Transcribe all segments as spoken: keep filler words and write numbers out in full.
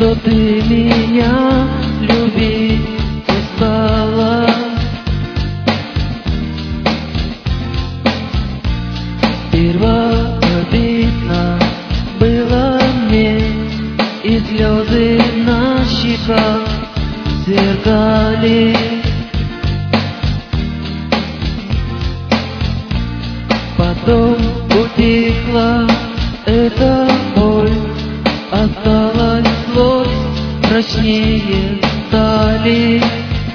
что ты меня любить не стала. Первобытно было мне, и слезы на щеках сверкали. Потом утихла эта боль, осталась злость прочнее стали.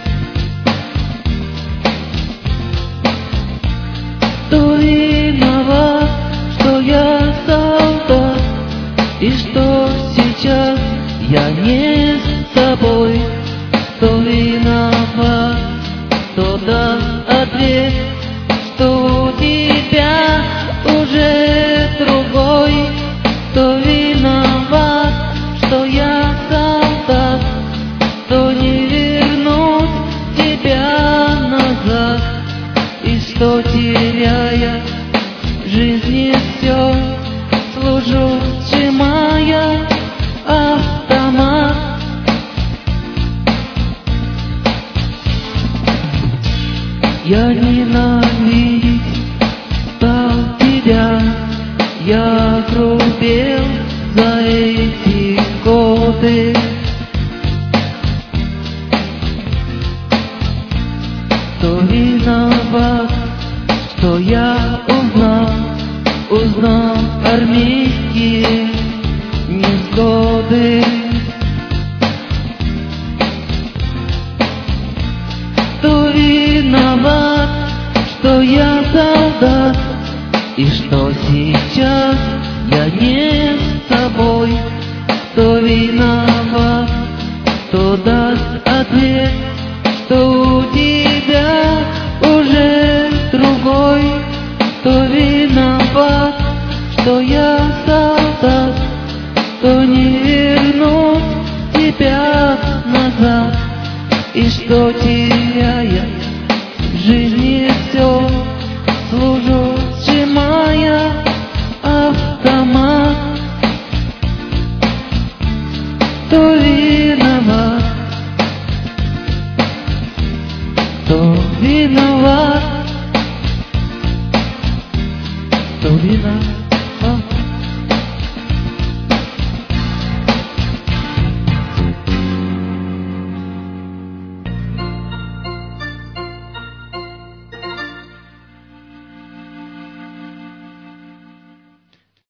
Кто виноват, что я солдат, и что сейчас я не с тобой? Кто виноват, кто даст ответ, что у тебя уже другой? Кто виноват, что я солдат, что не вернут тебя назад, и что, теряя в жизни все, служу, сжимая автомат. Я ненавидеть стал тебя, я грубел за эти годы. Кто виноват, что я узнал, узнал армейские невзгоды? Кто виноват, что я солдат, и что сейчас я не с тобой? Кто виноват, кто даст ответ, что у тебя уже другой? Кто виноват, что я солдат, что не вернут тебя назад, и что, теряя в жизни все, служу, сжимая автомат? Кто виноват, кто виноват, кто виноват?